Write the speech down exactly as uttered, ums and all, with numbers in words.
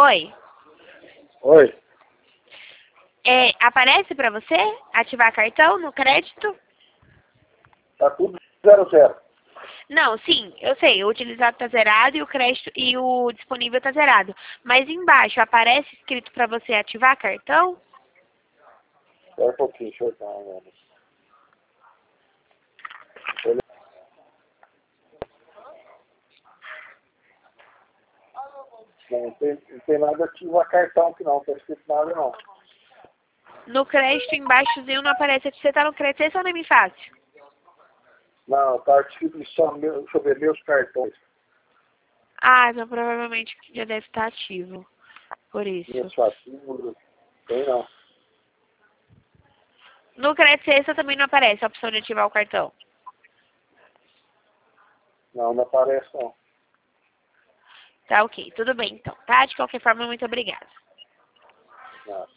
Oi. Oi. É, aparece para você ativar cartão no crédito? Tá tudo zero zero. Não, sim, eu sei, o utilizado está zerado e o crédito e o disponível está zerado. Mas embaixo aparece escrito para você ativar cartão? Espera um pouquinho, deixa eu dar uma olhada. Ele- Não, não tem, não tem nada ativar cartão aqui não, não tá escrito nada não. No crédito embaixozinho não aparece. Você está no crédito, esse é o nome fácil. Não, tá escrito só, meu, deixa eu ver, meus cartões. Ah, então provavelmente já deve estar ativo. Por isso. Meus faturas. Tem não. No crédito extra também não aparece a opção de ativar o cartão. Não, não aparece não. Tá ok, tudo bem então, tá? De qualquer forma, muito obrigada. Não.